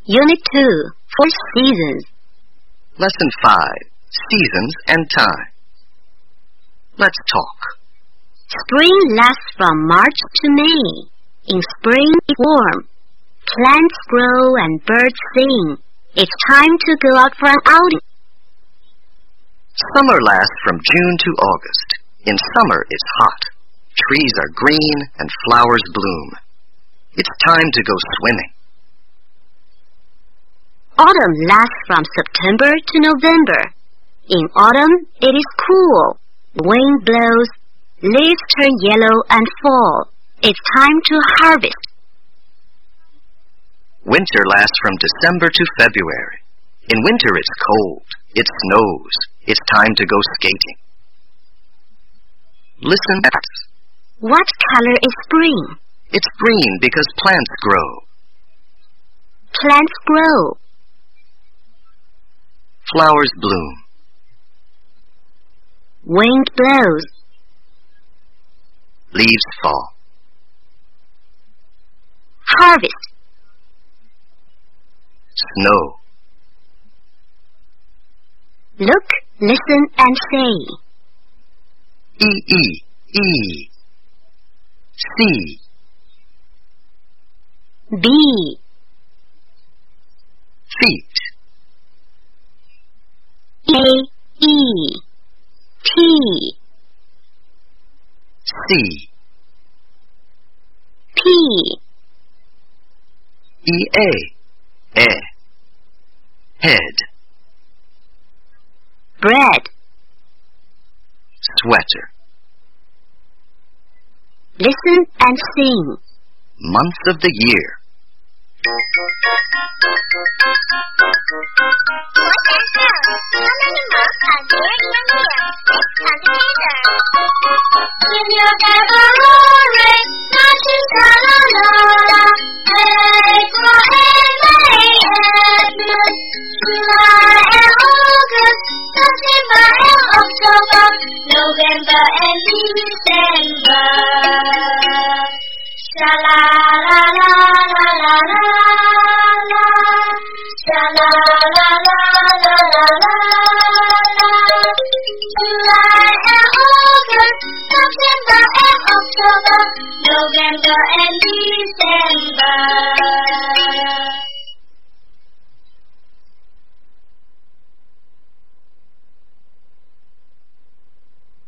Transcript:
Unit 2, 4 Seasons. Lesson 5, Seasons and Time. Let's talk. Spring lasts from March to May. In spring, it's warm. Plants grow and birds sing. It's time to go out for an outing. Summer lasts from June to August. In summer, it's hot. Trees are green and flowers bloom. It's time to go swimming. Autumn lasts from September to November. In autumn, it is cool. Wind blows, leaves turn yellow and fall. It's time to harvest. Winter lasts from December to February. In winter, it's cold. It snows. It's time to go skating. Listen. What color is spring? It's green because plants grow. Plants grow. Flowers bloom. Wind blows. Leaves fall. Harvest. Snow. Look, listen, and say. E. C. B. Feet. A. T. C. P. E. Head. Bread. Sweater. Listen and sing. Months of the year. Boys and girls, how many months are there in a year? Let's count together. In your February, March and la. April and May and July and August, September and October, November and December. Sha la la la la la la la. Sha la la la la la la la. July and August, September and October, November and December.